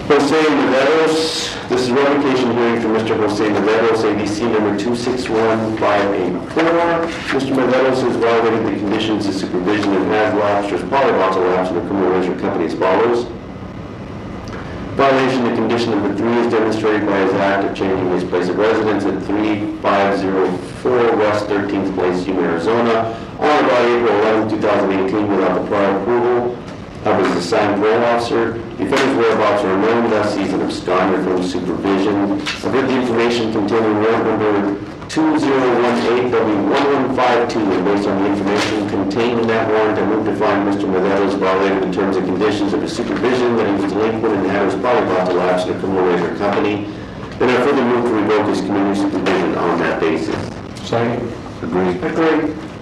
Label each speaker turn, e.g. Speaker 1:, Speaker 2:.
Speaker 1: Jose Meveros, this is revocation hearing for Mr. Jose Meveros, ABC number 261584. Mr. Meveros has violated the conditions of supervision and has lapsed or is probably about to lapse in the criminal leisure company as follows. Violation of condition number 3 is demonstrated by his act of changing his place of residence at 3504 West 13th Place, Yuma, Arizona, on about April 11, 2018, without the prior approval of his assigned parole officer. Defendant's whereabouts are unknown, thus he's an absconder from supervision. I've read the information containing warrant number 2018W1152, and based on the information contained in that warrant, I move to find Mr. Meveros violated the terms and conditions of his supervision, that he was delinquent and had was probably about to lapse in a criminal leisure company. Then I further move to revoke his community supervision on that basis.
Speaker 2: Second.
Speaker 1: Agreed.